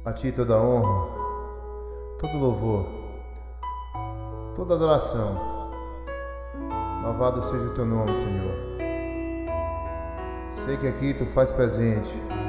A ti toda honra, todo louvor, toda adoração. Louvado seja o teu nome, Senhor. Sei que aqui tu faz presente.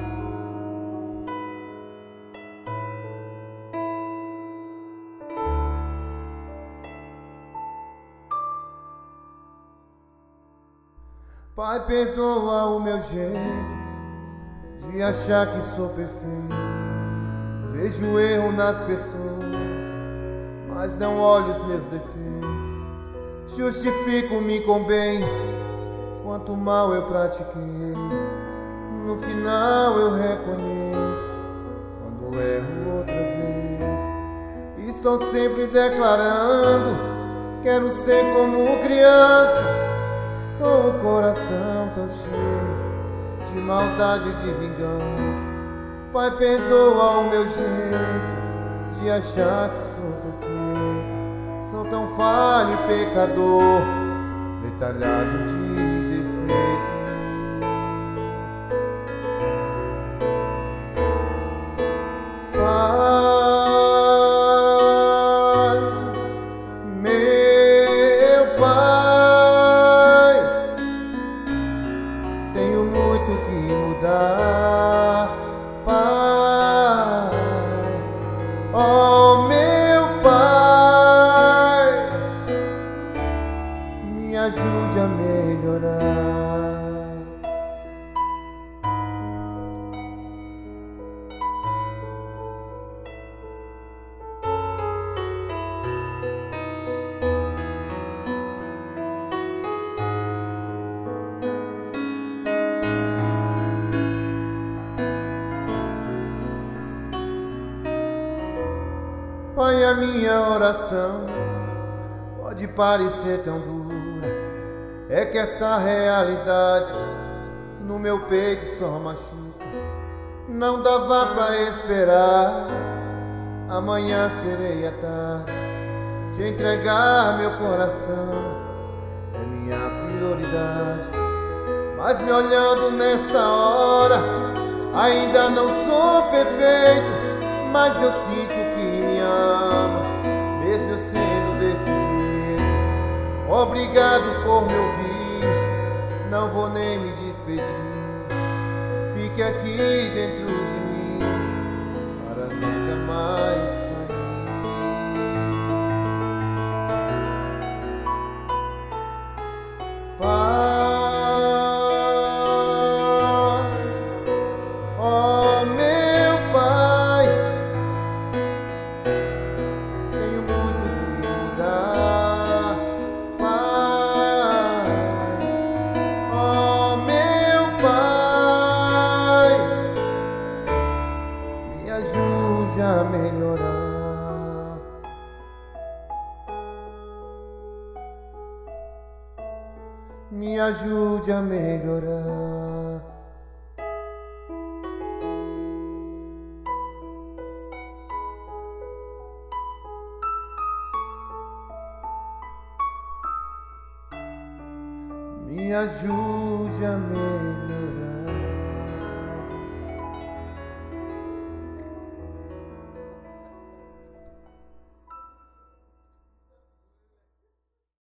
Pai, perdoa o meu jeito de achar que sou perfeito. Vejo erro nas pessoas, mas não olho os meus defeitos. Justifico-me com bem, quanto mal eu pratiquei. No final eu reconheço, quando erro outra vez. Estou sempre declarando, quero ser como criança, com o coração tão cheio de maldade e de vingança. Pai, perdoa o meu jeito de achar que sou perfeito. Sou tão falho e pecador, detalhado de defeito. Pai, meu Pai, tenho muito que mudar. Pai, oh meu Pai, me ajude a melhorar. Pai, a minha oração pode parecer tão dura, é que essa realidade no meu peito só machuca. Não dava pra esperar, amanhã serei à tarde. Te entregar meu coração é minha prioridade. Mas me olhando nesta hora, ainda não sou perfeito, mas eu sinto que me ama, mesmo eu sendo desse jeito. Obrigado por me ouvir, não vou nem me despedir. Fique aqui dentro de mim, para nunca mais sair. Pai, oh meu Pai, tenho muito que mudar. Pai, oh meu Pai, me ajude a melhorar. Me ajude a melhorar. Me ajude a melhorar.